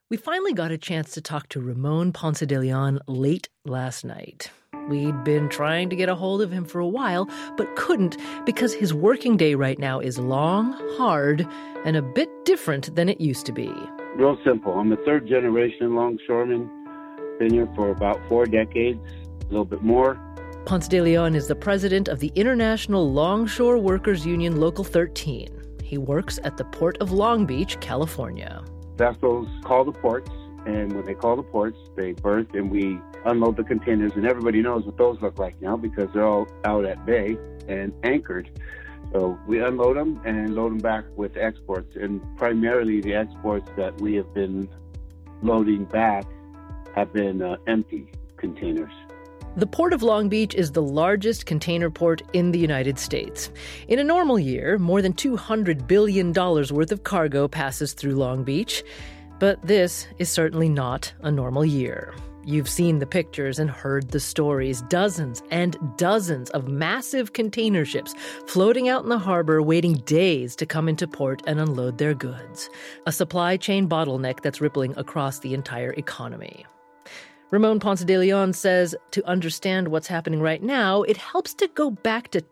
We finally got a chance to talk to Ramon Ponce de Leon late last night. We'd been trying to get a hold of him for a while, but couldn't because his working day right now is long, hard, and a bit different than it used to be. Real simple. I'm a third-generation longshoreman. Been here for about 4 decades, a little bit more. Ponce de Leon is the president of the International Longshore Workers Union Local 13. He works at the Port of Long Beach, California. Vessels call the ports, and when they call the ports, they berth and we unload the containers. And everybody knows what those look like now because they're all out at bay and anchored. So we unload them and load them back with exports. And primarily the exports that we have been loading back have been empty containers. The Port of Long Beach is the largest container port in the United States. In a normal year, more than $200 billion worth of cargo passes through Long Beach. But this is certainly not a normal year. You've seen the pictures and heard the stories. Dozens and dozens of massive container ships floating out in the harbor waiting days to come into port and unload their goods. A supply chain bottleneck that's rippling across the entire economy. Ramon Ponce de Leon says to understand what's happening right now, it helps to go back to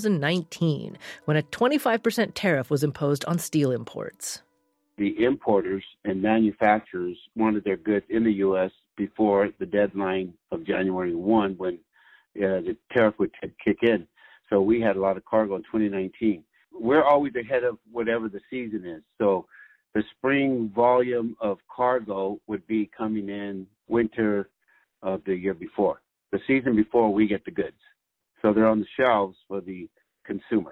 2019, when a 25% tariff was imposed on steel imports. The importers and manufacturers wanted their goods in the U.S. before the deadline of January 1, when the tariff would kick in. So we had a lot of cargo in 2019. We're always ahead of whatever the season is. So the spring volume of cargo would be coming in winter of the year before. The season before we get the goods. So they're on the shelves for the consumer.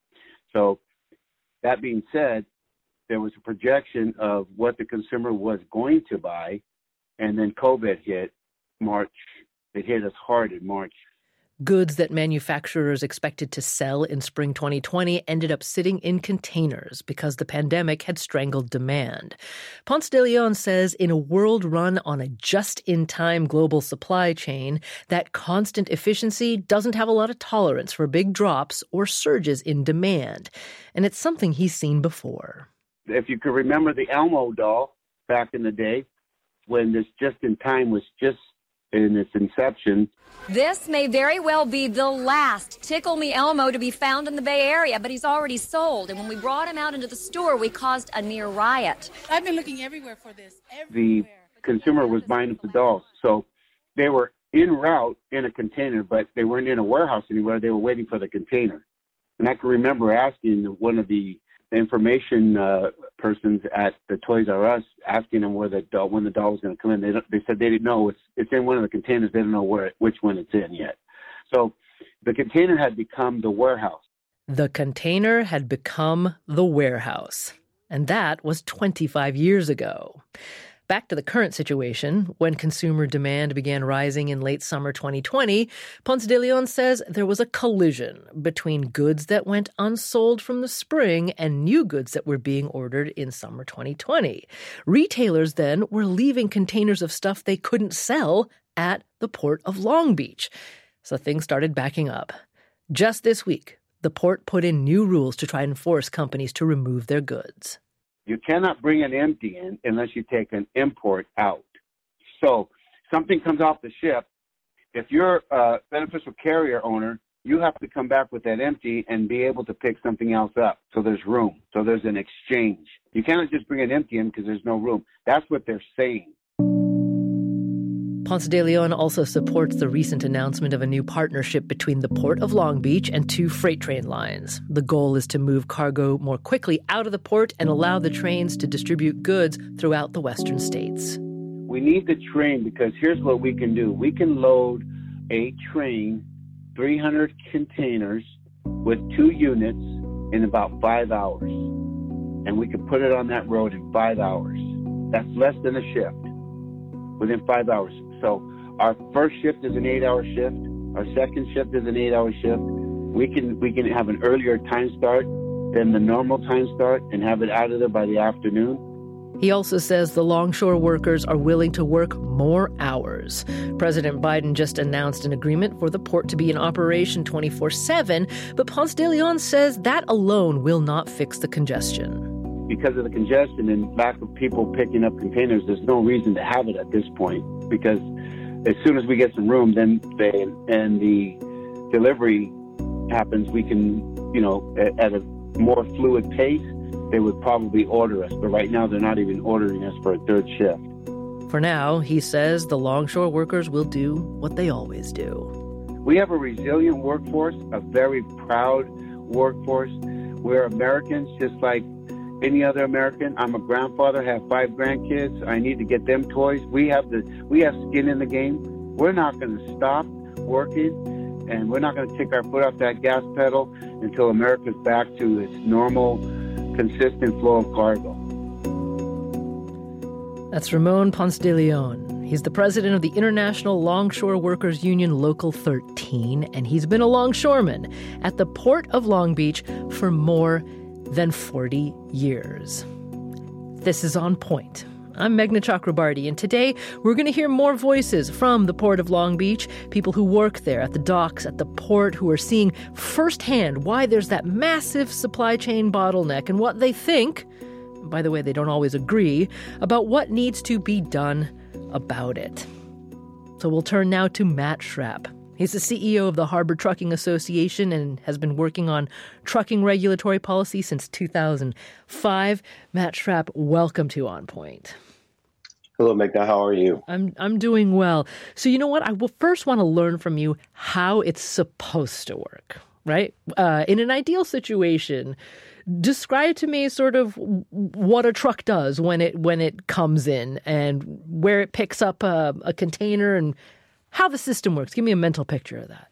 So that being said, there was a projection of what the consumer was going to buy, and then COVID hit March. It hit us hard in March. Goods that manufacturers expected to sell in spring 2020 ended up sitting in containers because the pandemic had strangled demand. Ponce de Leon says in a world run on a just-in-time global supply chain, that constant efficiency doesn't have a lot of tolerance for big drops or surges in demand. And it's something he's seen before. If you could remember the Elmo doll back in the day, when this just-in-time was just in its inception. This may very well be the last Tickle Me Elmo to be found in the Bay Area, but he's already sold. And when we brought him out into the store, we caused a near riot. I've been looking everywhere for this. The consumer was buying up the dolls. So they were en route in a container, but they weren't in a warehouse anywhere. They were waiting for the container. And I can remember asking one of the information persons at the Toys R Us, asking them when the doll was going to come in. They said they didn't know. It's in one of the containers. They don't know which one it's in yet. So the container had become the warehouse. The container had become the warehouse. And that was 25 years ago. Back to the current situation, when consumer demand began rising in late summer 2020, Ponce de Leon says there was a collision between goods that went unsold from the spring and new goods that were being ordered in summer 2020. Retailers then were leaving containers of stuff they couldn't sell at the Port of Long Beach. So things started backing up. Just this week, the port put in new rules to try and force companies to remove their goods. You cannot bring an empty in unless you take an import out. So something comes off the ship. If you're a beneficial carrier owner, you have to come back with that empty and be able to pick something else up. So there's room. So there's an exchange. You cannot just bring an empty in because there's no room. That's what they're saying. Ponce de Leon also supports the recent announcement of a new partnership between the Port of Long Beach and 2 freight train lines. The goal is to move cargo more quickly out of the port and allow the trains to distribute goods throughout the western states. We need the train because here's what we can do. We can load a train, 300 containers with 2 units in about 5 hours. And we can put it on that road in 5 hours. That's less than a shift, within 5 hours. So our first shift is an 8-hour shift. Our second shift is an 8-hour shift. We can have an earlier time start than the normal time start and have it out of there by the afternoon. He also says the longshore workers are willing to work more hours. President Biden just announced an agreement for the port to be in operation 24/7, but Ponce de Leon says that alone will not fix the congestion. because of the congestion and lack of people picking up containers, there's no reason to have it at this point, because as soon as we get some room, then the delivery happens, we can, at a more fluid pace, they would probably order us. But right now, they're not even ordering us for a third shift. For now, he says the longshore workers will do what they always do. We have a resilient workforce, a very proud workforce. We're Americans, just like any other American. I'm a grandfather, have 5 grandkids. I need to get them toys. We have skin in the game. We're not going to stop working, and we're not going to take our foot off that gas pedal until America's back to its normal, consistent flow of cargo. That's Ramon Ponce de Leon. He's the president of the International Longshore Workers Union Local 13, and he's been a longshoreman at the Port of Long Beach for more than 40 years. This is On Point. I'm Meghna Chakrabarti, and today we're going to hear more voices from the Port of Long Beach, people who work there at the docks, at the port, who are seeing firsthand why there's that massive supply chain bottleneck and what they think, by the way, they don't always agree, about what needs to be done about it. So we'll turn now to Matt Schrapp. He's the CEO of the Harbor Trucking Association and has been working on trucking regulatory policy since 2005. Matt Schrapp, welcome to On Point. Hello, Meghna. How are you? I'm doing well. So you know what? I will first want to learn from you how it's supposed to work, right? In an ideal situation, describe to me sort of what a truck does when it comes in and where it picks up a container and how the system works. Give me a mental picture of that.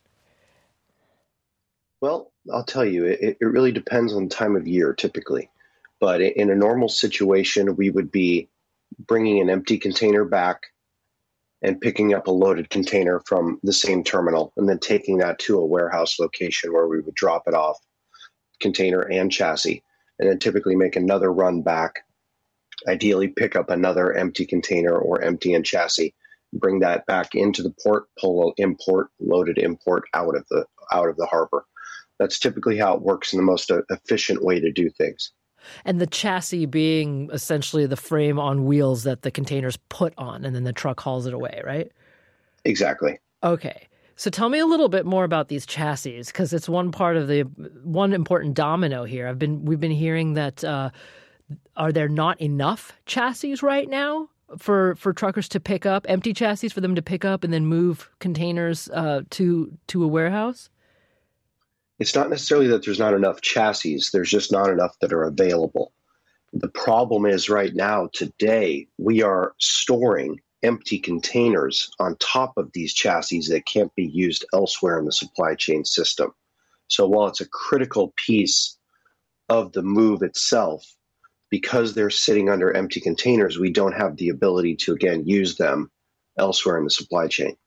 Well, I'll tell you, it really depends on the time of year typically. But in a normal situation, we would be bringing an empty container back and picking up a loaded container from the same terminal and then taking that to a warehouse location where we would drop it off, container and chassis, and then typically make another run back, ideally pick up another empty container or empty and chassis, bring that back into the port, pull loaded import out of the harbor. That's typically how it works in the most efficient way to do things. And the chassis being essentially the frame on wheels that the container's put on, and then the truck hauls it away, right? Exactly. Okay. So tell me a little bit more about these chassis, because it's one important domino here. We've been hearing that are there not enough chassis right now for truckers to pick up, empty chassis for them to pick up and then move containers to a warehouse? It's not necessarily that there's not enough chassis. There's just not enough that are available. The problem is right now, today, we are storing empty containers on top of these chassis that can't be used elsewhere in the supply chain system. So while it's a critical piece of the move itself, because they're sitting under empty containers, we don't have the ability to, again, use them elsewhere in the supply chain.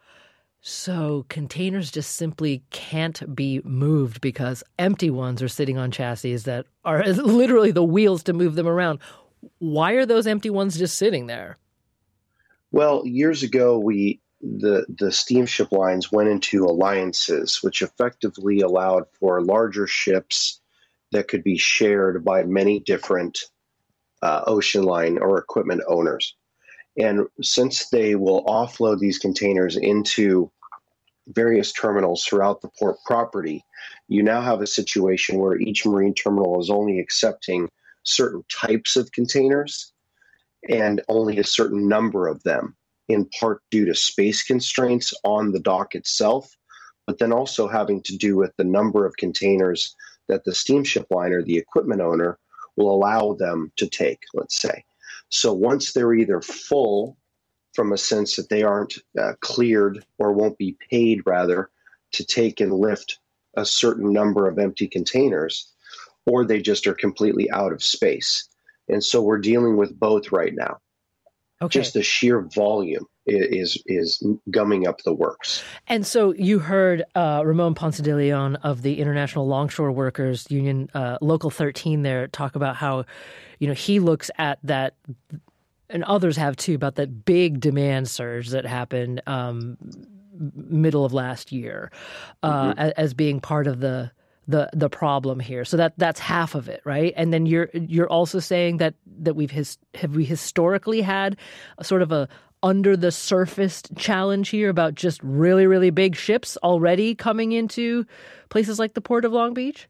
So containers just simply can't be moved because empty ones are sitting on chassis that are literally the wheels to move them around. Why are those empty ones just sitting there? Well, years ago, the steamship lines went into alliances, which effectively allowed for larger ships that could be shared by many different ocean line or equipment owners. And since they will offload these containers into various terminals throughout the port property, you now have a situation where each marine terminal is only accepting certain types of containers and only a certain number of them, in part due to space constraints on the dock itself, but then also having to do with the number of containers that the steamship line or the equipment owner will allow them to take, let's say. So once they're either full, from a sense that they aren't cleared or won't be paid, rather, to take and lift a certain number of empty containers, or they just are completely out of space. And so we're dealing with both right now. Okay. Just the sheer volume is gumming up the works. And so you heard Ramon Ponce de Leon of the International Longshore Workers Union, Local 13 there, talk about how, he looks at that, and others have too, about that big demand surge that happened middle of last year as being part of the the problem here. So that's half of it, right? And then you're also saying that we historically had a sort of a under the surface challenge here about just really, really big ships already coming into places like the Port of Long Beach?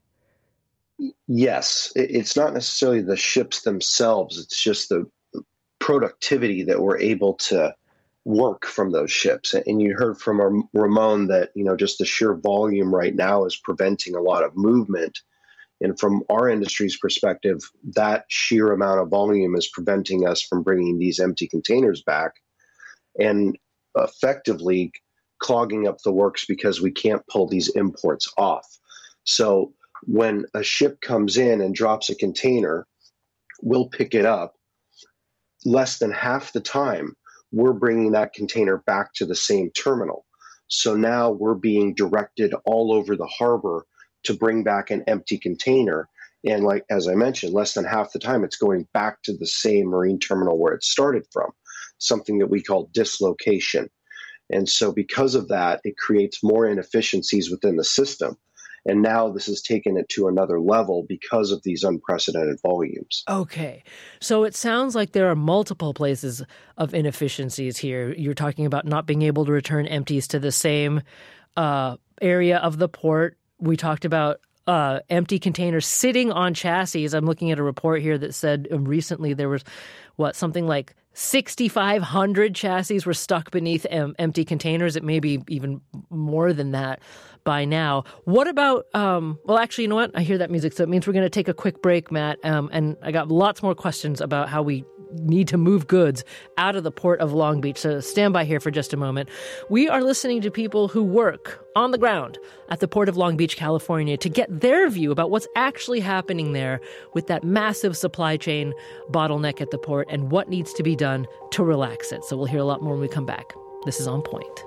Yes, it's not necessarily the ships themselves. It's just the productivity that we're able to work from those ships. And you heard from Ramon that, just the sheer volume right now is preventing a lot of movement. And from our industry's perspective, that sheer amount of volume is preventing us from bringing these empty containers back and effectively clogging up the works because we can't pull these imports off. So when a ship comes in and drops a container, we'll pick it up. Less than half the time, we're bringing that container back to the same terminal. So now we're being directed all over the harbor to bring back an empty container. And as I mentioned, less than half the time, it's going back to the same marine terminal where it started from, something that we call dislocation. And so because of that, it creates more inefficiencies within the system. And now this has taken it to another level because of these unprecedented volumes. Okay. So it sounds like there are multiple places of inefficiencies here. You're talking about not being able to return empties to the same area of the port. We talked about empty containers sitting on chassis. I'm looking at a report here that said recently there was, something like 6,500 chassis were stuck beneath empty containers. It may be even more than that by now. What about, actually, you know what? I hear that music, so it means we're going to take a quick break, Matt. And I got lots more questions about how we need to move goods out of the Port of Long Beach. So stand by here for just a moment. We are listening to people who work on the ground at the Port of Long Beach, California, to get their view about what's actually happening there with that massive supply chain bottleneck at the port and what needs to be done to relax it. So we'll hear a lot more when we come back. This is On Point.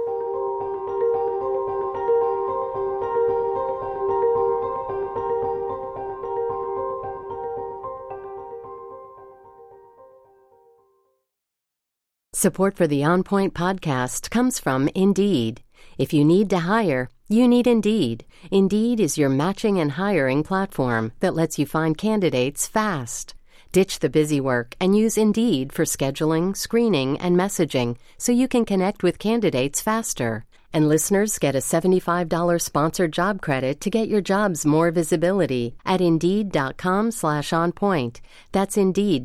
Support for the On Point podcast comes from Indeed. If you need to hire, you need Indeed. Indeed is your matching and hiring platform that lets you find candidates fast. Ditch the busy work and use Indeed for scheduling, screening, and messaging so you can connect with candidates faster. And listeners get a $75 sponsored job credit to get your jobs more visibility at Indeed.com/onpoint. That's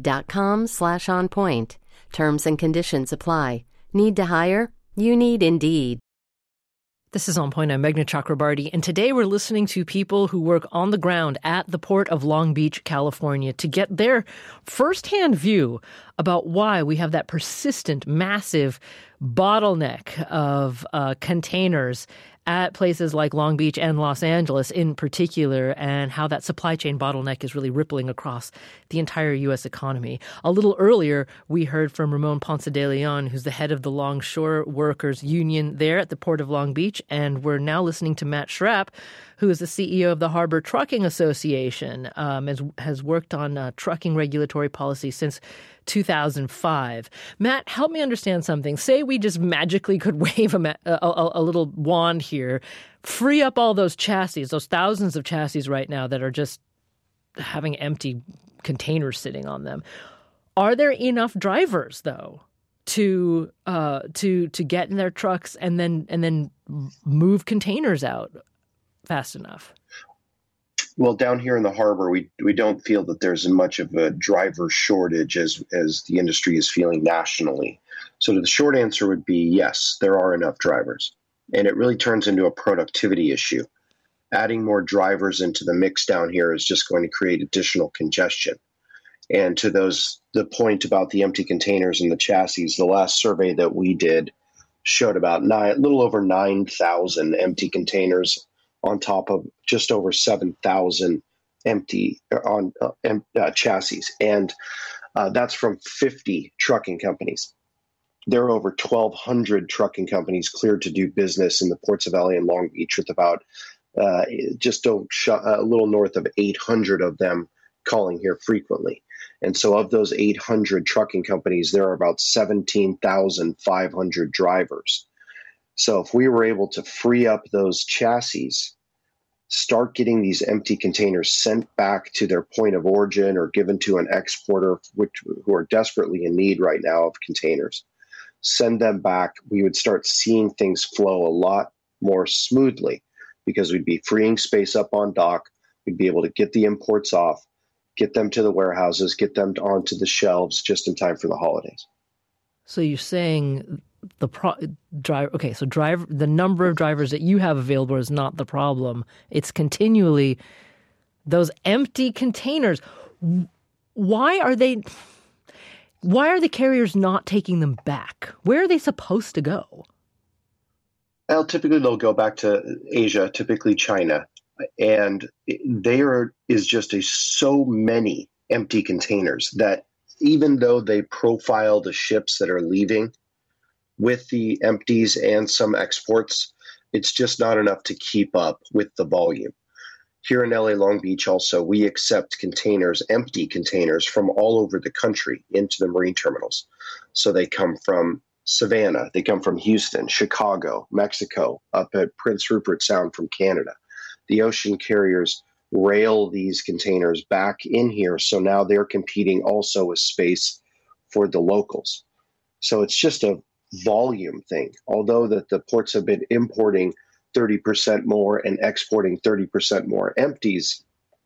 Indeed.com/onpoint. Terms and conditions apply. Need to hire? You need Indeed. This is On Point. I'm Meghna Chakrabarty, and today we're listening to people who work on the ground at the Port of Long Beach, California, to get their firsthand view about why we have that persistent, massive bottleneck of containers at places like Long Beach and Los Angeles in particular, and how that supply chain bottleneck is really rippling across the entire U.S. economy. A little earlier, we heard from Ramon Ponce de Leon, who's the head of the Longshore Workers Union there at the Port of Long Beach, and we're now listening to Matt Schrapp, who is the CEO of the Harbor Trucking Association, has worked on trucking regulatory policy since 2005. Matt, help me understand something. Say we just magically could wave a little wand here, free up all those chassis, those thousands of chassis right now that are just having empty containers sitting on them. Are there enough drivers, though, to get in their trucks and then move containers out fast enough? Well, down here in the harbor, we don't feel that there's much of a driver shortage as the industry is feeling nationally. So the short answer would be yes, there are enough drivers. And it really turns into a productivity issue. Adding more drivers into the mix down here is just going to create additional congestion. And to the point about the empty containers and the chassis, the last survey that we did showed about a little over 9,000 empty containers on top of just over 7,000 empty chassis. And that's from 50 trucking companies. There are over 1,200 trucking companies cleared to do business in the ports of LA and Long Beach, with about a little north of 800 of them calling here frequently. And so of those 800 trucking companies, there are about 17,500 drivers. So if we were able to free up those chassis start getting these empty containers sent back to their point of origin or given to an exporter who are desperately in need right now of containers, send them back, we would start seeing things flow a lot more smoothly because we'd be freeing space up on dock. We'd be able to get the imports off, get them to the warehouses, get them onto the shelves just in time for the holidays. So you're saying the number of drivers that you have available is not the problem. It's continually those empty containers. Why are the carriers not taking them back? Where are they supposed to go? Well, typically they'll go back to Asia, typically China. And there is just so many empty containers that even though they profile the ships that are leaving with the empties and some exports, it's just not enough to keep up with the volume. Here in LA Long Beach also, we accept containers, empty containers from all over the country into the marine terminals. So they come from Savannah, they come from Houston, Chicago, Mexico, up at Prince Rupert Sound from Canada. The ocean carriers rail these containers back in here, so now they're competing also with space for the locals. So it's just a volume thing. Although that the ports have been importing 30% more and exporting 30% more empties,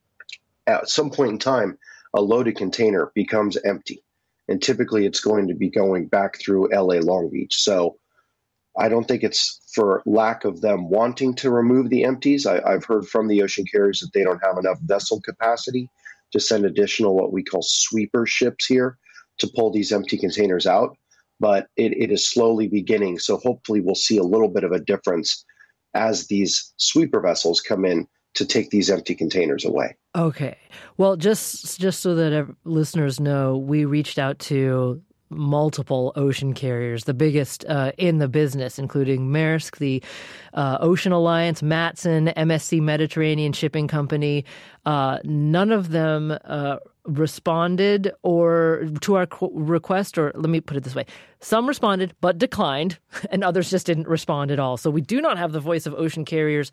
at some point in time, a loaded container becomes empty. And typically it's going to be going back through LA Long Beach. So I don't think it's for lack of them wanting to remove the empties. I've heard from the ocean carriers that they don't have enough vessel capacity to send additional what we call sweeper ships here to pull these empty containers out. But it is slowly beginning. So hopefully we'll see a little bit of a difference as these sweeper vessels come in to take these empty containers away. Okay. Well, just so that listeners know, we reached out to multiple ocean carriers, the biggest in the business, including Maersk, the Ocean Alliance, Matson, MSC Mediterranean Shipping Company. None of them responded or to our request, or let me put it this way. Some responded but declined, and others just didn't respond at all. So we do not have the voice of ocean carriers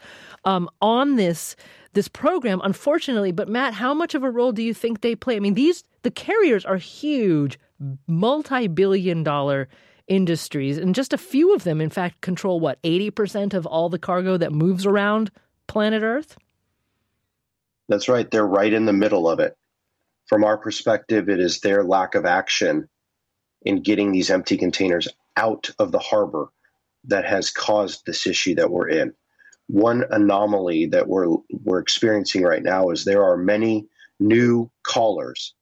on this program, unfortunately. But Matt, how much of a role do you think they play? I mean, the carriers are huge, multi-billion-dollar industries, and just a few of them, in fact, control 80% of all the cargo that moves around planet Earth? That's right. They're right in the middle of it. From our perspective, it is their lack of action in getting these empty containers out of the harbor that has caused this issue that we're in. One anomaly that we're experiencing right now is there are many new callers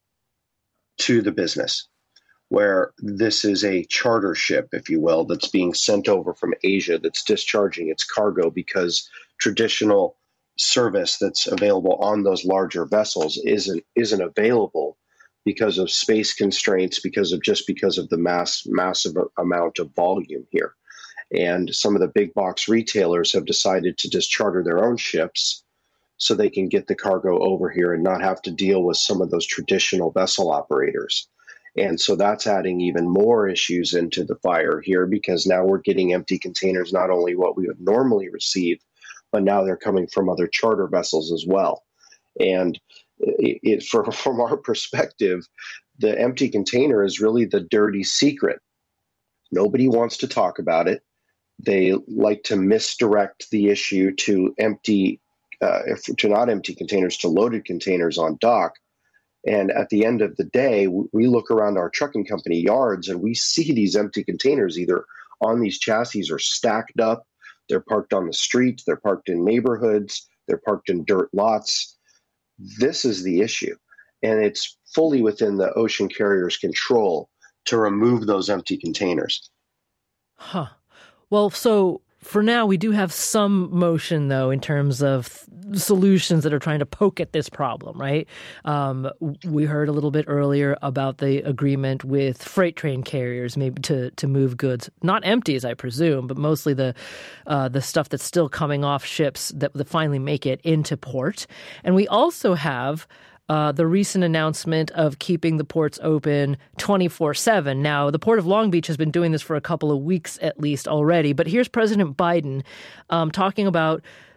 to the business, where this is a charter ship, if you will, that's being sent over from Asia that's discharging its cargo because traditional service that's available on those larger vessels isn't available because of space constraints, because of the massive amount of volume here. And some of the big box retailers have decided to just charter their own ships so they can get the cargo over here and not have to deal with some of those traditional vessel operators. And so that's adding even more issues into the fire here, because now we're getting empty containers, not only what we would normally receive, but now they're coming from other charter vessels as well. And from our perspective, the empty container is really the dirty secret. Nobody wants to talk about it. They like to misdirect the issue to not empty containers, to loaded containers on dock. And at the end of the day, we look around our trucking company yards and we see these empty containers either on these chassis or stacked up. They're parked on the street. They're parked in neighborhoods. They're parked in dirt lots. This is the issue. And it's fully within the ocean carrier's control to remove those empty containers. Huh. Well, so for now, we do have some motion, though, in terms of solutions that are trying to poke at this problem, right? We heard a little bit earlier about the agreement with freight train carriers, maybe to move goods, not empties, I presume, but mostly the stuff that's still coming off ships that finally make it into port. And we also have the recent announcement of keeping the ports open 24/7. Now, the Port of Long Beach has been doing this for a couple of weeks at least already, but here's President Biden talking about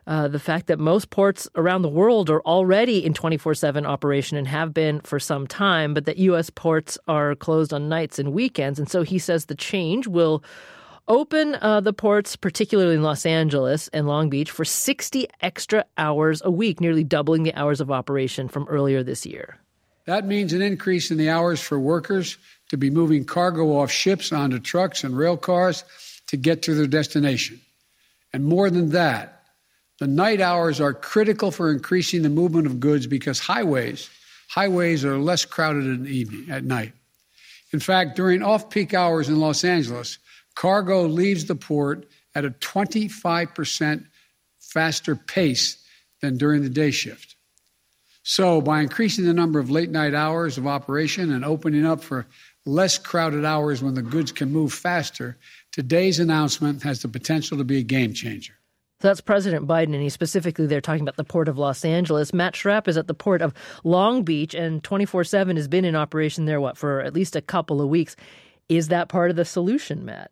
the fact that most ports around the world are already in 24/7 operation and have been for some time, but that U.S. ports are closed on nights and weekends. And so he says the change will open the ports, particularly in Los Angeles and Long Beach, for 60 extra hours a week, nearly doubling the hours of operation from earlier this year. That means an increase in the hours for workers to be moving cargo off ships onto trucks and rail cars to get to their destination. And more than that, the night hours are critical for increasing the movement of goods because highways are less crowded in the evening, at night. In fact, during off-peak hours in Los Angeles, cargo leaves the port at a 25% faster pace than during the day shift. So by increasing the number of late-night hours of operation and opening up for less crowded hours when the goods can move faster, today's announcement has the potential to be a game changer. So that's President Biden, and he's specifically there talking about the Port of Los Angeles. Matt Schrapp is at the Port of Long Beach, and 24/7 has been in operation there, for at least a couple of weeks. Is that part of the solution, Matt?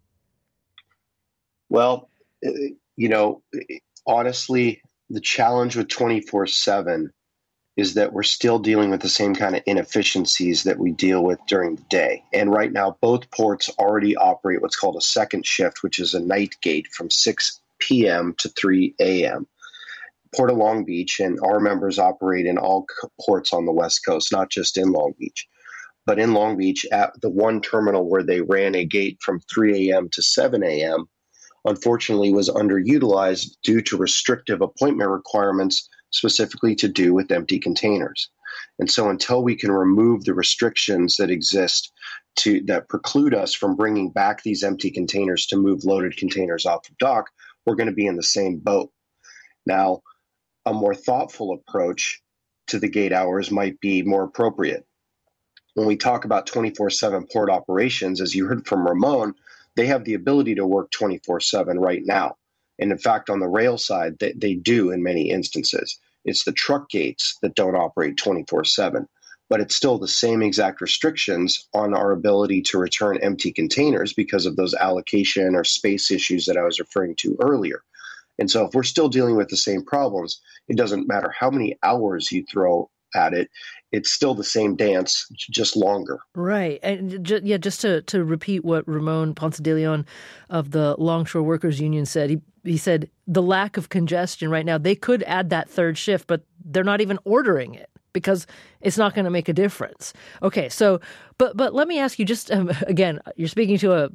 Well, honestly, the challenge with 24/7 is that we're still dealing with the same kind of inefficiencies that we deal with during the day. And right now, both ports already operate what's called a second shift, which is a night gate from 6 p.m. to 3 a.m. Port of Long Beach and our members operate in all ports on the West Coast, not just in Long Beach. But in Long Beach, at the one terminal where they ran a gate from 3 a.m. to 7 a.m., unfortunately was underutilized due to restrictive appointment requirements specifically to do with empty containers. And so until we can remove the restrictions that exist that preclude us from bringing back these empty containers to move loaded containers off the dock, we're going to be in the same boat. Now, a more thoughtful approach to the gate hours might be more appropriate. When we talk about 24/7 port operations, as you heard from Ramon, they have the ability to work 24/7 right now. And in fact, on the rail side, they do in many instances. It's the truck gates that don't operate 24/7, but it's still the same exact restrictions on our ability to return empty containers because of those allocation or space issues that I was referring to earlier. And so if we're still dealing with the same problems, it doesn't matter how many hours you throw at it, it's still the same dance, just longer. Right. And just to repeat what Ramon Ponce de Leon of the Longshore Workers Union said, he said the lack of congestion right now, they could add that third shift, but they're not even ordering it because it's not going to make a difference. Okay, so, but let me ask you just, again, you're speaking to a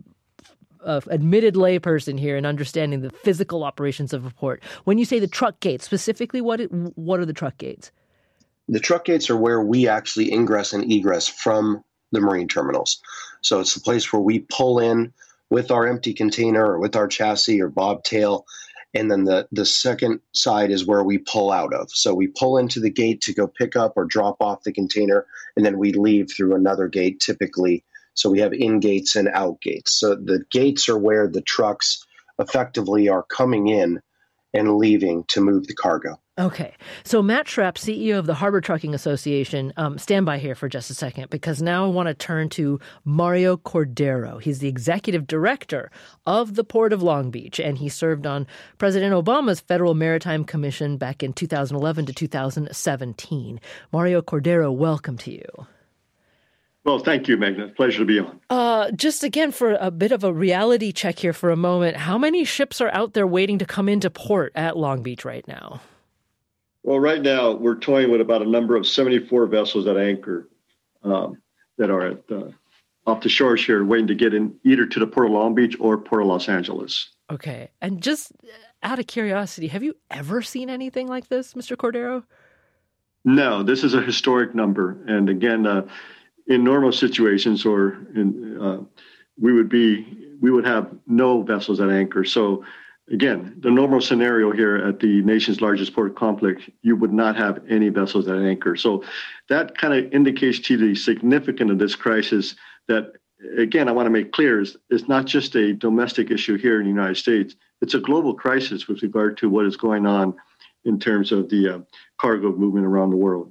admitted layperson here and understanding the physical operations of a port. When you say the truck gates, specifically, what are the truck gates? The truck gates are where we actually ingress and egress from the marine terminals. So it's the place where we pull in with our empty container or with our chassis or bobtail. And then the second side is where we pull out of. So we pull into the gate to go pick up or drop off the container, and then we leave through another gate typically. So we have in gates and out gates. So the gates are where the trucks effectively are coming in and leaving to move the cargo. Okay. So Matt Schrapp, CEO of the Harbor Trucking Association, stand by here for just a second, because now I want to turn to Mario Cordero. He's the executive director of the Port of Long Beach, and he served on President Obama's Federal Maritime Commission back in 2011 to 2017. Mario Cordero, welcome to you. Well, thank you, Magna. Pleasure to be on. Just again, for a bit of a reality check here for a moment, how many ships are out there waiting to come into port at Long Beach right now? Well, right now, we're toying with about a number of 74 vessels at anchor that are at off the shores here, waiting to get in either to the Port of Long Beach or Port of Los Angeles. Okay. And just out of curiosity, have you ever seen anything like this, Mr. Cordero? No, this is a historic number. And again, in normal situations, or we would have no vessels at anchor. So again, the normal scenario here at the nation's largest port complex, you would not have any vessels at anchor. So that kind of indicates to you the significance of this crisis that, again, I want to make clear, it's not just a domestic issue here in the United States. It's a global crisis with regard to what is going on in terms of the cargo movement around the world.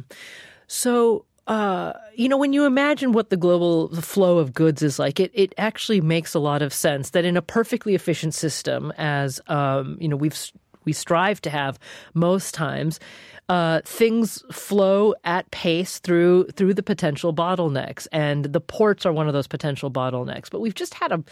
So, when you imagine what the flow of goods is like, it actually makes a lot of sense that in a perfectly efficient system, as we've we strive to have most times, things flow at pace through the potential bottlenecks, and the ports are one of those potential bottlenecks. But we've just had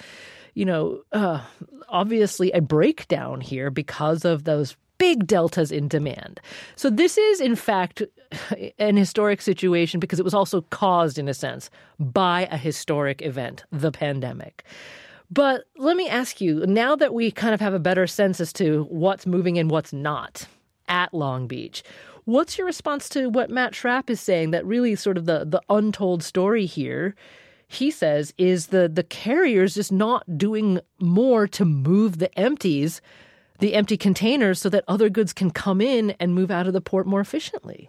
obviously a breakdown here because of those big deltas in demand. So this is, in fact, an historic situation because it was also caused, in a sense, by a historic event, the pandemic. But let me ask you, now that we kind of have a better sense as to what's moving and what's not at Long Beach, what's your response to what Matt Schrapp is saying, that really sort of the untold story here, he says, is the carriers just not doing more to move the empty containers so that other goods can come in and move out of the port more efficiently?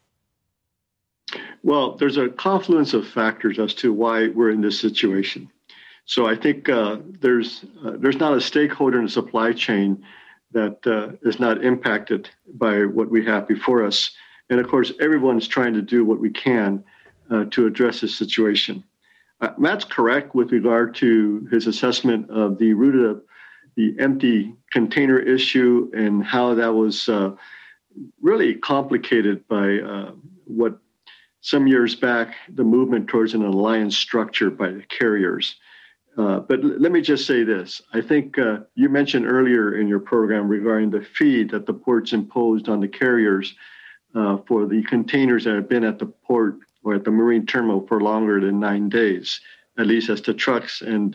Well, there's a confluence of factors as to why we're in this situation. So I think there's not a stakeholder in the supply chain that is not impacted by what we have before us. And of course, everyone's trying to do what we can to address this situation. Matt's correct with regard to his assessment of the root of the empty container issue and how that was really complicated by what some years back, the movement towards an alliance structure by the carriers. But let me just say this. I think you mentioned earlier in your program regarding the fee that the ports imposed on the carriers for the containers that have been at the port or at the marine terminal for longer than 9 days, at least as to trucks, and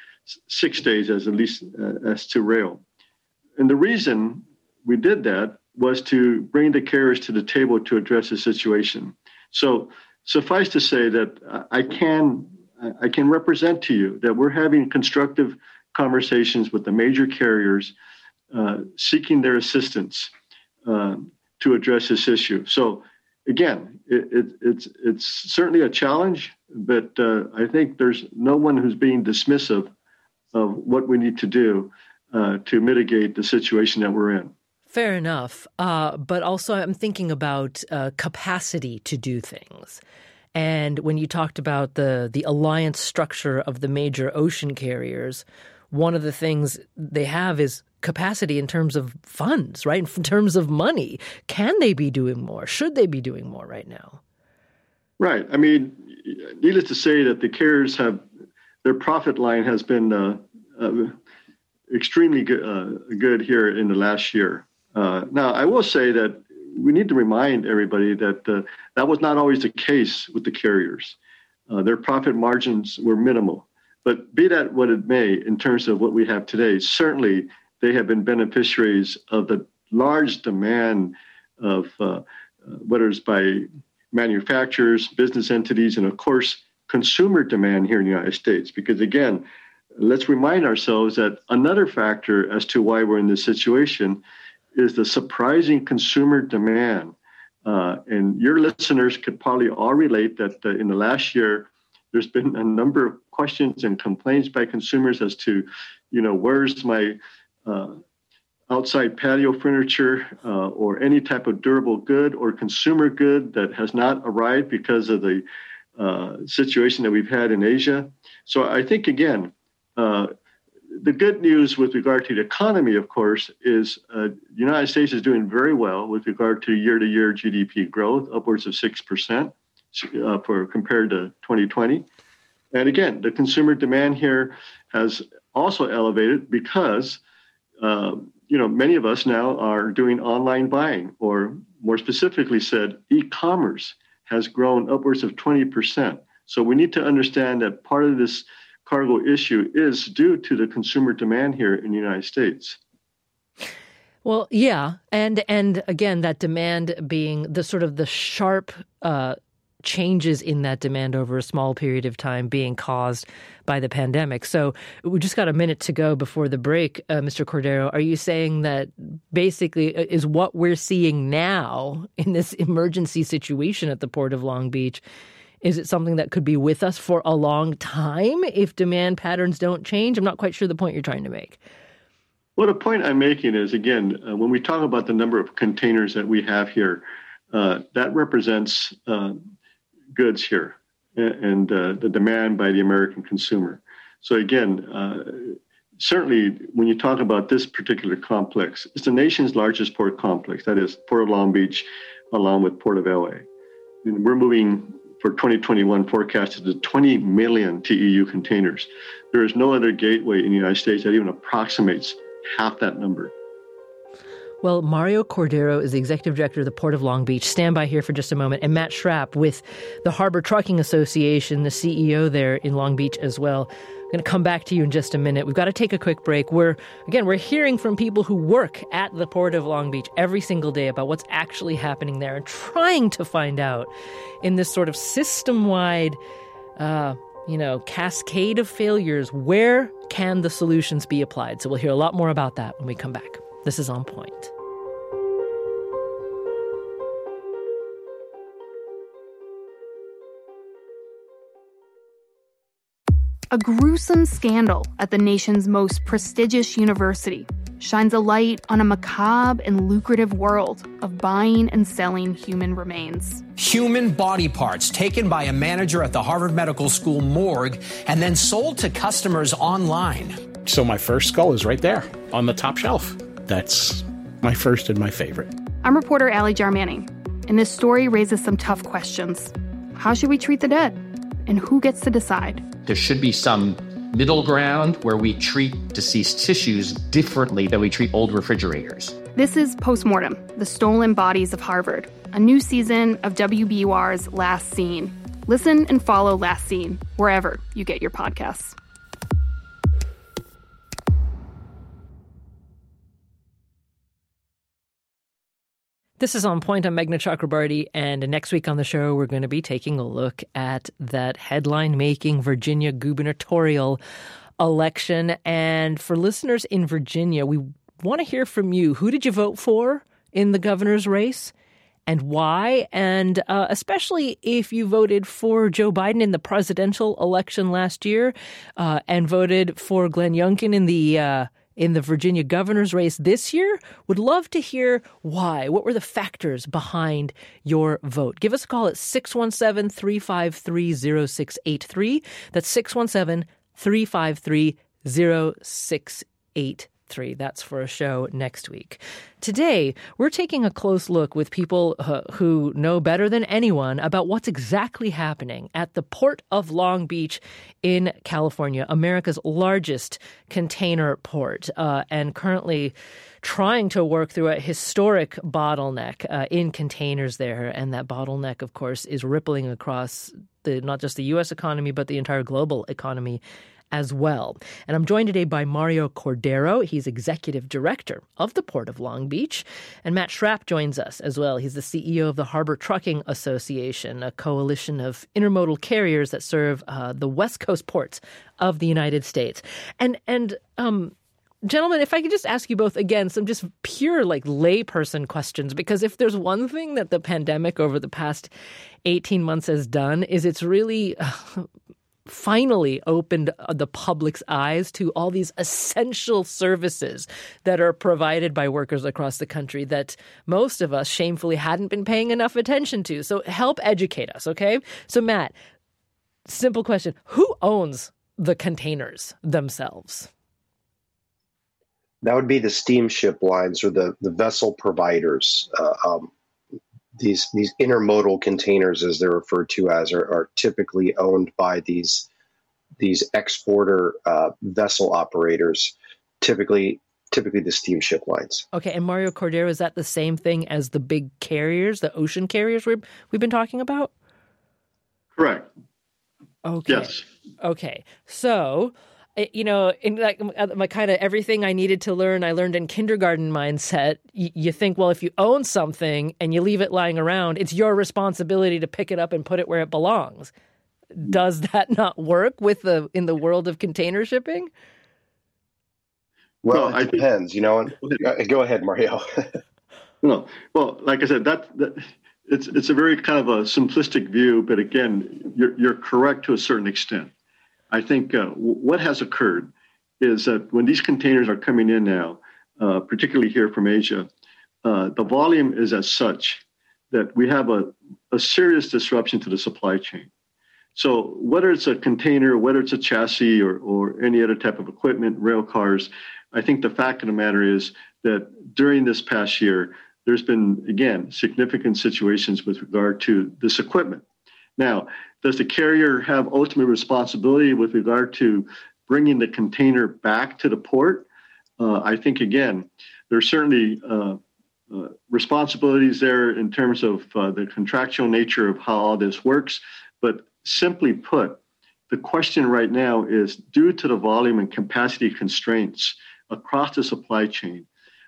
6 days as to rail. And the reason we did that was to bring the carriers to the table to address the situation. So suffice to say that I can represent to you that we're having constructive conversations with the major carriers, seeking their assistance to address this issue. So again, it's certainly a challenge, but I think there's no one who's being dismissive of what we need to do to mitigate the situation that we're in. Fair enough. But also I'm thinking about capacity to do things. And when you talked about the alliance structure of the major ocean carriers, one of the things they have is capacity in terms of funds, right? In terms of money. Can they be doing more? Should they be doing more right now? Right. I mean, needless to say that the carriers their profit line has been extremely good here in the last year. Now, I will say that we need to remind everybody that that was not always the case with the carriers. Their profit margins were minimal. But be that what it may, in terms of what we have today, certainly they have been beneficiaries of the large demand of whether it's by manufacturers, business entities, and of course, consumer demand here in the United States. Because again, let's remind ourselves that another factor as to why we're in this situation is the surprising consumer demand. And your listeners could probably all relate that in the last year, there's been a number of questions and complaints by consumers as to, where's my outside patio furniture or any type of durable good or consumer good that has not arrived because of the situation that we've had in Asia. So I think, again, the good news with regard to the economy, of course, is the United States is doing very well with regard to year-to-year GDP growth, upwards of 6% compared to 2020. And again, the consumer demand here has also elevated because, many of us now are doing online buying, or more specifically said, e-commerce has grown upwards of 20%. So we need to understand that part of this cargo issue is due to the consumer demand here in the United States. Well, yeah. And again, that demand being the sort of the sharp changes in that demand over a small period of time being caused by the pandemic. So we just got a minute to go before the break. Mr. Cordero, are you saying that basically is what we're seeing now in this emergency situation at the Port of Long Beach, is it something that could be with us for a long time if demand patterns don't change? I'm not quite sure the point you're trying to make. Well, the point I'm making is, again, when we talk about the number of containers that we have here, that represents goods here and the demand by the American consumer. So again, certainly when you talk about this particular complex, it's the nation's largest port complex. That is Port of Long Beach, along with Port of LA. And we're moving for 2021 forecasted to 20 million TEU containers. There is no other gateway in the United States that even approximates half that number. Well, Mario Cordero is the executive director of the Port of Long Beach. Stand by here for just a moment. And Matt Schrapp with the Harbor Trucking Association, the CEO there in Long Beach as well. I'm going to come back to you in just a minute. We've got to take a quick break. We're hearing from people who work at the Port of Long Beach every single day about what's actually happening there and trying to find out in this sort of system-wide, cascade of failures, where can the solutions be applied? So we'll hear a lot more about that when we come back. This is On Point. A gruesome scandal at the nation's most prestigious university shines a light on a macabre and lucrative world of buying and selling human remains. Human body parts taken by a manager at the Harvard Medical School morgue and then sold to customers online. So my first skull is right there on the top shelf. That's my first and my favorite. I'm reporter Allie Jarmanning, and this story raises some tough questions. How should we treat the dead? And who gets to decide? There should be some middle ground where we treat deceased tissues differently than we treat old refrigerators. This is Postmortem, the Stolen Bodies of Harvard, a new season of WBUR's Last Scene. Listen and follow Last Scene wherever you get your podcasts. This is On Point. I'm Meghna Chakrabarti, and next week on the show, we're going to be taking a look at that headline-making Virginia gubernatorial election. And for listeners in Virginia, we want to hear from you. Who did you vote for in the governor's race, and why? And especially if you voted for Joe Biden in the presidential election last year and voted for Glenn Youngkin in the Virginia governor's race this year, would love to hear why. What were the factors behind your vote? Give us a call at 617-353-0683. That's 617-353-0683. That's for a show next week. Today, we're taking a close look with people who know better than anyone about what's exactly happening at the Port of Long Beach in California, America's largest container port, and currently trying to work through a historic bottleneck in containers there. And that bottleneck, of course, is rippling across not just the U.S. economy, but the entire global economy as well. And I'm joined today by Mario Cordero. He's executive director of the Port of Long Beach. And Matt Schrapp joins us as well. He's the CEO of the Harbor Trucking Association, a coalition of intermodal carriers that serve the West Coast ports of the United States. And gentlemen, if I could just ask you both again some just pure layperson questions, because if there's one thing that the pandemic over the past 18 months has done is it's really finally opened the public's eyes to all these essential services that are provided by workers across the country that most of us shamefully hadn't been paying enough attention to. So help educate us, okay? So Matt, simple question. Who owns the containers themselves? That would be the steamship lines or the vessel providers. These intermodal containers, as they're referred to as, are typically owned by these exporter vessel operators, typically the steamship lines. Okay, and Mario Cordero, is that the same thing as the big carriers, the ocean carriers we've been talking about? Correct. Okay. Yes. Okay, so in my kind of everything I needed to learn, I learned in kindergarten mindset. You think, well, if you own something and you leave it lying around, it's your responsibility to pick it up and put it where it belongs. Does that not work in the world of container shipping? Well, it depends. Go ahead, Mario. No, well, like I said, it's a very kind of a simplistic view, but again, you're correct to a certain extent. I think what has occurred is that when these containers are coming in now, particularly here from Asia, the volume is as such that we have a serious disruption to the supply chain. So whether it's a container, whether it's a chassis or any other type of equipment, rail cars, I think the fact of the matter is that during this past year, there's been, again, significant situations with regard to this equipment. Now, does the carrier have ultimate responsibility with regard to bringing the container back to the port? I think, again, there's certainly responsibilities there in terms of the contractual nature of how all this works. But simply put, the question right now is, due to the volume and capacity constraints across the supply chain,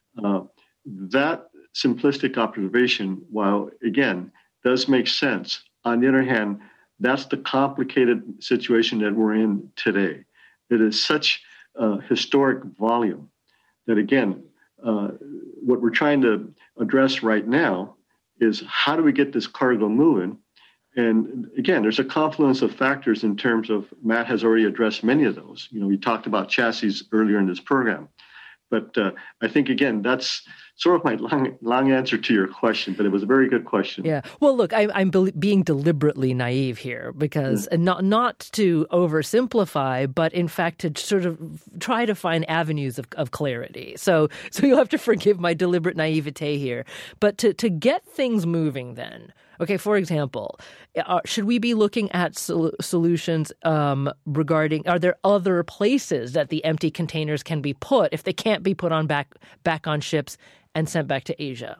that simplistic observation, while, again, does make sense, on the other hand, that's the complicated situation that we're in today. It is such historic volume that, again, what we're trying to address right now is how do we get this cargo moving? And again, there's a confluence of factors in terms of, Matt has already addressed many of those. We talked about chassis earlier in this program. But I think, again, that's sort of my long answer to your question, but it was a very good question. Yeah. Well, look, I'm being deliberately naive here because not to oversimplify, but in fact to sort of try to find avenues of clarity. So you'll have to forgive my deliberate naivete here. But to get things moving then, okay, for example, should we be looking at solutions regarding, are there other places that the empty containers can be put if they can't be put on back on ships and sent back to Asia?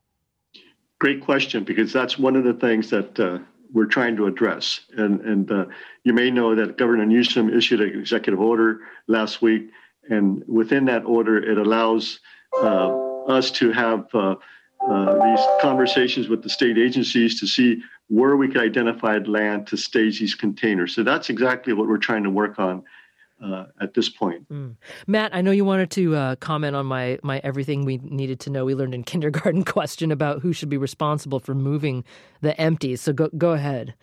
Great question, because that's one of the things that we're trying to address. And you may know that Governor Newsom issued an executive order last week, and within that order, it allows us to have these conversations with the state agencies to see where we can identify land to stage these containers. So that's exactly what we're trying to work on at this point. Matt, I know you wanted to comment on my everything we needed to know we learned in kindergarten question about who should be responsible for moving the empties. So go ahead.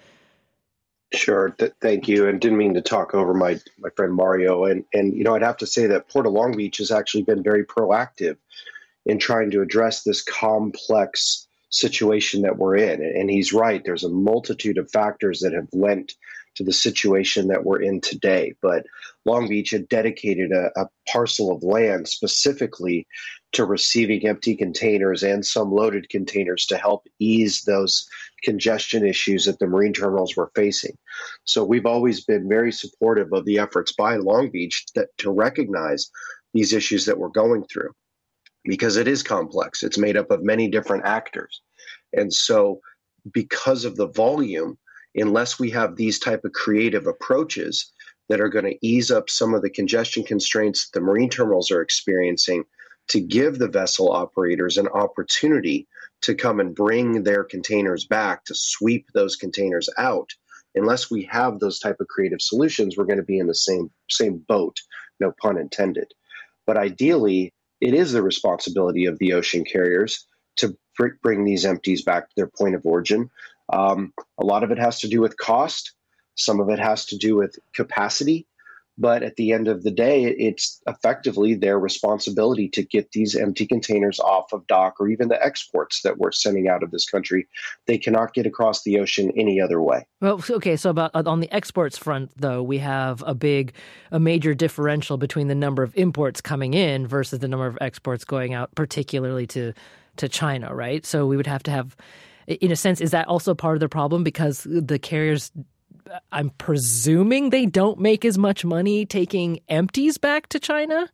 Sure. Thank you. And didn't mean to talk over my friend Mario. And I'd have to say that Port of Long Beach has actually been very proactive in trying to address this complex situation that we're in. And he's right. There's a multitude of factors that have lent to the situation that we're in today. But Long Beach had dedicated a parcel of land specifically to receiving empty containers and some loaded containers to help ease those congestion issues that the marine terminals were facing. So we've always been very supportive of the efforts by Long Beach to recognize these issues that we're going through, because it is complex. It's made up of many different actors. And so because of the volume, unless we have these type of creative approaches that are going to ease up some of the congestion constraints the marine terminals are experiencing, to give the vessel operators an opportunity to come and bring their containers back, to sweep those containers out, unless we have those type of creative solutions, we're going to be in the same boat, no pun intended. But ideally, it is the responsibility of the ocean carriers to bring these empties back to their point of origin. A lot of it has to do with cost. Some of it has to do with capacity. But at the end of the day, it's effectively their responsibility to get these empty containers off of dock, or even the exports that we're sending out of this country. They cannot get across the ocean any other way. Well, okay, so about on the exports front, though, we have a major differential between the number of imports coming in versus the number of exports going out, particularly to China, right? So we would have to have, in a sense, is that also part of the problem? Because the carriers, I'm presuming they don't make as much money taking empties back to China?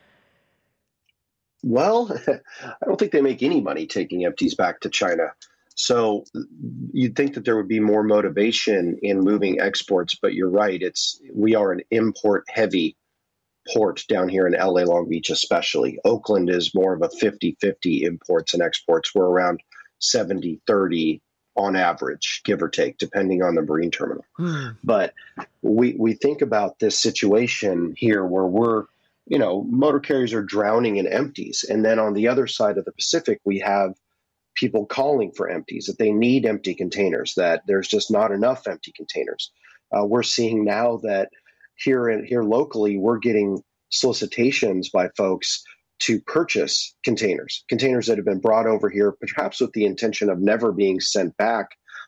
Well, I don't think they make any money taking empties back to China. So you'd think that there would be more motivation in moving exports, but you're right. We are an import-heavy port down here in LA Long Beach especially. Oakland is more of a 50-50 imports and exports. We're around 70-30 on average, give or take, depending on the marine terminal. But we think about this situation here where we're, motor carriers are drowning in empties. And then on the other side of the Pacific, we have people calling for empties, that they need empty containers, that there's just not enough empty containers. We're seeing now that here locally, we're getting solicitations by folks to purchase containers that have been brought over here, perhaps with the intention of never being sent back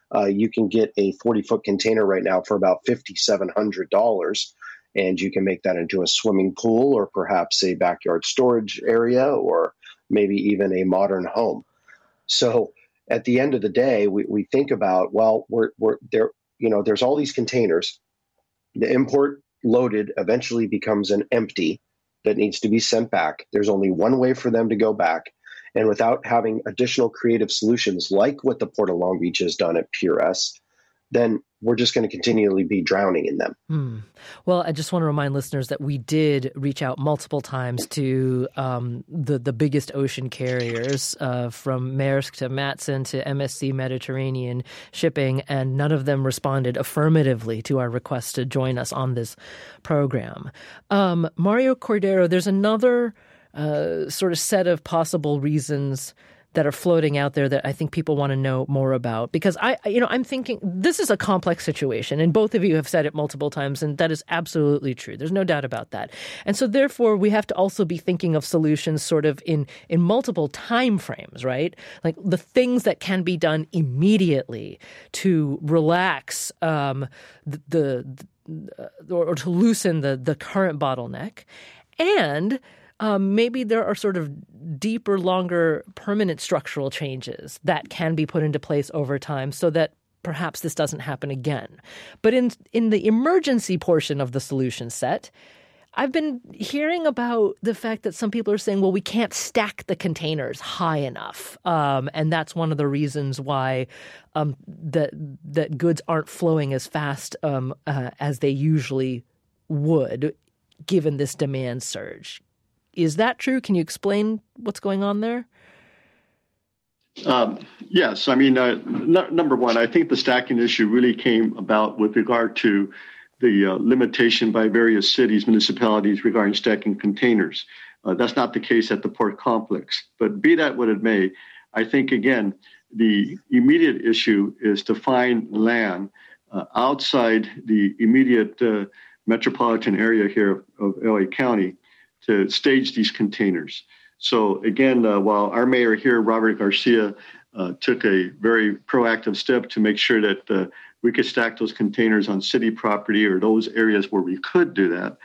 You can get a 40-foot container right now for about $5,700, and you can make that into a swimming pool or perhaps a backyard storage area or maybe even a modern home. So at the end of the day, we think about, well, we're there. There's all these containers. The import loaded eventually becomes an empty that needs to be sent back. There's only one way for them to go back. And without having additional creative solutions like what the Port of Long Beach has done at Pier S, then we're just going to continually be drowning in them. Well, I just want to remind listeners that we did reach out multiple times to the biggest ocean carriers, from Maersk to Matson to MSC Mediterranean Shipping, and none of them responded affirmatively to our request to join us on this program. Mario Cordero, there's another sort of set of possible reasons that are floating out there that I think people want to know more about, because I'm thinking this is a complex situation, and both of you have said it multiple times, and that is absolutely true. There's no doubt about that. And so therefore we have to also be thinking of solutions sort of in multiple time frames, right? Like the things that can be done immediately to relax or to loosen the current bottleneck. And maybe there are sort of deeper, longer, permanent structural changes that can be put into place over time so that perhaps this doesn't happen again. But in the emergency portion of the solution set, I've been hearing about the fact that some people are saying, well, we can't stack the containers high enough. And that's one of the reasons why that goods aren't flowing as fast as they usually would, given this demand surge. Is that true? Can you explain what's going on there? Yes. I mean, number one, I think the stacking issue really came about with regard to the limitation by various cities, municipalities regarding stacking containers. That's not the case at the port complex. But be that what it may, I think, again, the immediate issue is to find land outside the immediate metropolitan area here of LA County to stage these containers. So again, while our mayor here, Robert Garcia, took a very proactive step to make sure that we could stack those containers on city property or those areas where we could do that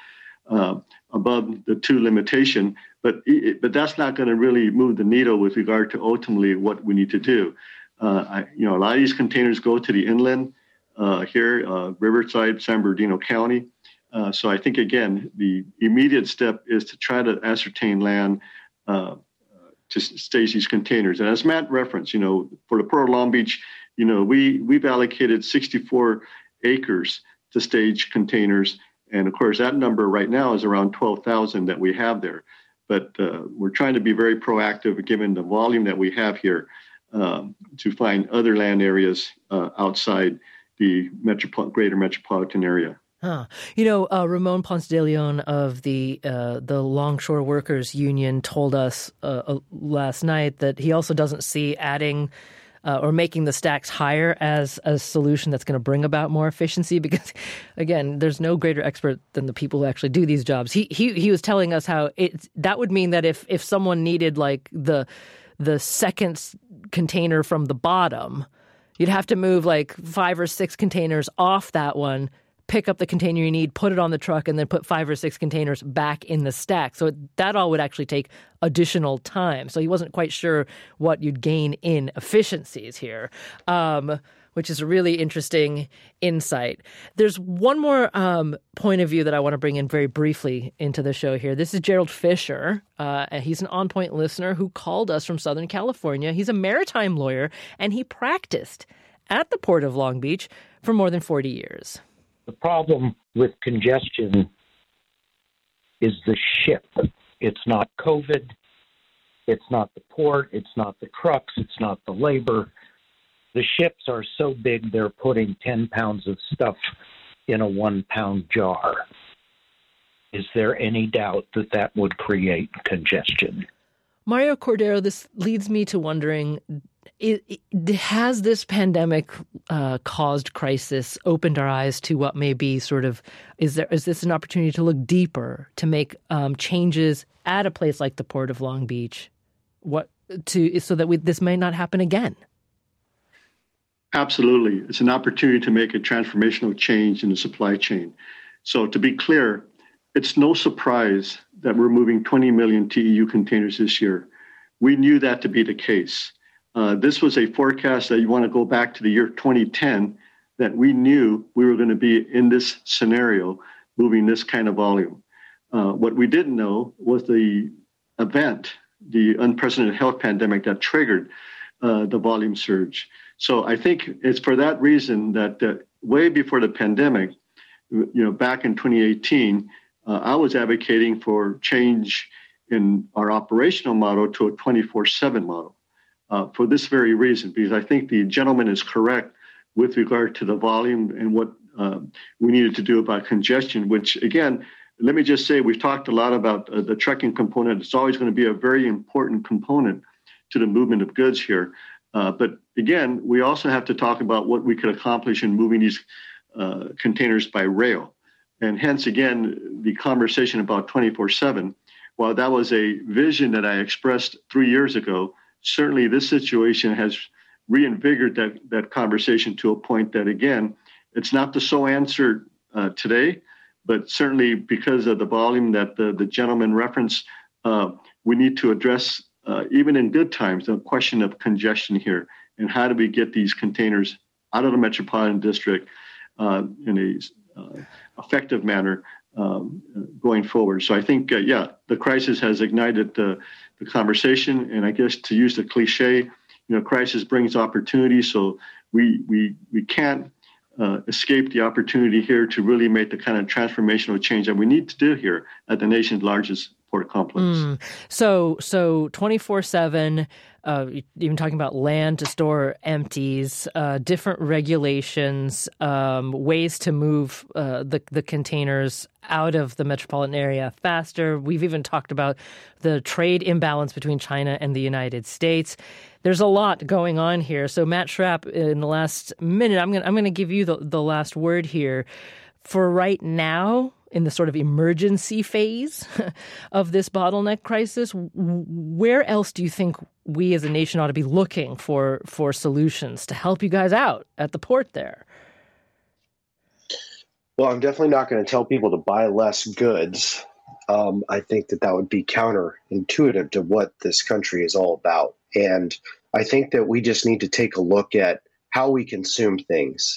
above the 2 limitation, but that's not going to really move the needle with regard to ultimately what we need to do. A lot of these containers go to the inland here, Riverside, San Bernardino County. So I think, again, the immediate step is to try to ascertain land to stage these containers. And as Matt referenced, for the Port of Long Beach, we've allocated 64 acres to stage containers. And of course, that number right now is around 12,000 that we have there. But we're trying to be very proactive, given the volume that we have here, to find other land areas outside the greater metropolitan area. Ramon Ponce de Leon of the Longshore Workers Union told us last night that he also doesn't see adding or making the stacks higher as a solution that's going to bring about more efficiency, because, again, there's no greater expert than the people who actually do these jobs. He was telling us how that would mean that if someone needed like the second container from the bottom, you'd have to move like 5 or 6 containers off that one, pick up the container you need, put it on the truck, and then put 5 or 6 containers back in the stack. So that all would actually take additional time. So he wasn't quite sure what you'd gain in efficiencies here, which is a really interesting insight. There's one more point of view that I want to bring in very briefly into the show here. This is Gerald Fisher. He's an On Point listener who called us from Southern California. He's a maritime lawyer, and he practiced at the Port of Long Beach for more than 40 years. The problem with congestion is the ship. It's not COVID. It's not the port. It's not the trucks. It's not the labor. The ships are so big they're putting 10 pounds of stuff in a 1-pound jar. Is there any doubt that would create congestion? Mario Cordero, this leads me to wondering, has this pandemic caused crisis opened our eyes to what may be sort of, is this an opportunity to look deeper, to make changes at a place like the Port of Long Beach, so that this may not happen again? Absolutely. It's an opportunity to make a transformational change in the supply chain. So to be clear, it's no surprise that we're moving 20 million TEU containers this year. We knew that to be the case. This was a forecast that you want to go back to the year 2010, that we knew we were going to be in this scenario, moving this kind of volume. What we didn't know was the event, the unprecedented health pandemic that triggered the volume surge. So I think it's for that reason that way before the pandemic, back in 2018, I was advocating for change in our operational model to a 24/7 model for this very reason, because I think the gentleman is correct with regard to the volume and what we needed to do about congestion, which, again, let me just say, we've talked a lot about the trucking component. It's always going to be a very important component to the movement of goods here. But again, we also have to talk about what we could accomplish in moving these containers by rail. And hence, again, the conversation about 24/7, while that was a vision that I expressed 3 years ago, certainly this situation has reinvigorated that conversation to a point that, again, it's not the sole answer today, but certainly because of the volume that the gentleman referenced, we need to address, even in good times, the question of congestion here and how do we get these containers out of the metropolitan district in a effective manner going forward. So I think, the crisis has ignited the conversation, and I guess to use the cliche, crisis brings opportunity. So we can't escape the opportunity here to really make the kind of transformational change that we need to do here at the nation's largest port complex. So 24/7, even talking about land to store empties, different regulations, ways to move the containers out of the metropolitan area faster. We've even talked about the trade imbalance between China and the United States. There's a lot going on here. So Matt Schrapp, in the last minute, I'm going to give you the last word here. For right now, in the sort of emergency phase of this bottleneck crisis, where else do you think we as a nation ought to be looking for solutions to help you guys out at the port there? Well, I'm definitely not going to tell people to buy less goods. I think that would be counterintuitive to what this country is all about. And I think that we just need to take a look at how we consume things.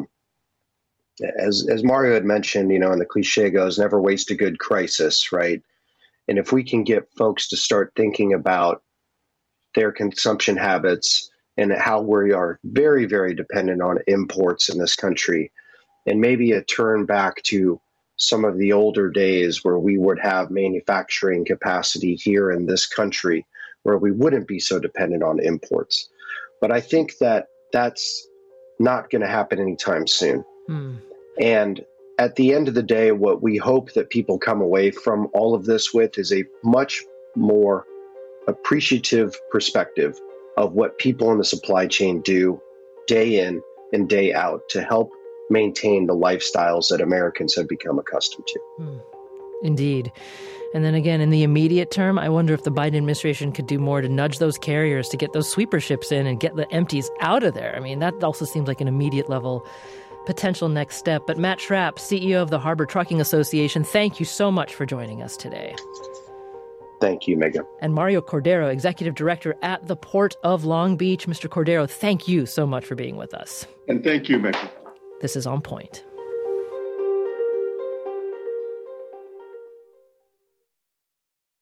As Mario had mentioned, and the cliche goes, never waste a good crisis, right? And if we can get folks to start thinking about their consumption habits and how we are very, very dependent on imports in this country, and maybe a turn back to some of the older days where we would have manufacturing capacity here in this country where we wouldn't be so dependent on imports. But I think that that's not going to happen anytime soon. And at the end of the day, what we hope that people come away from all of this with is a much more appreciative perspective of what people in the supply chain do day in and day out to help maintain the lifestyles that Americans have become accustomed to. Indeed. And then again, in the immediate term, I wonder if the Biden administration could do more to nudge those carriers to get those sweeper ships in and get the empties out of there. I mean, that also seems like an immediate level potential next step. But Matt Schrapp, CEO of the Harbor Trucking Association, thank you so much for joining us today. Thank you, Megan. And Mario Cordero, Executive Director at the Port of Long Beach. Mr. Cordero, thank you so much for being with us. And thank you, Megan. This is On Point.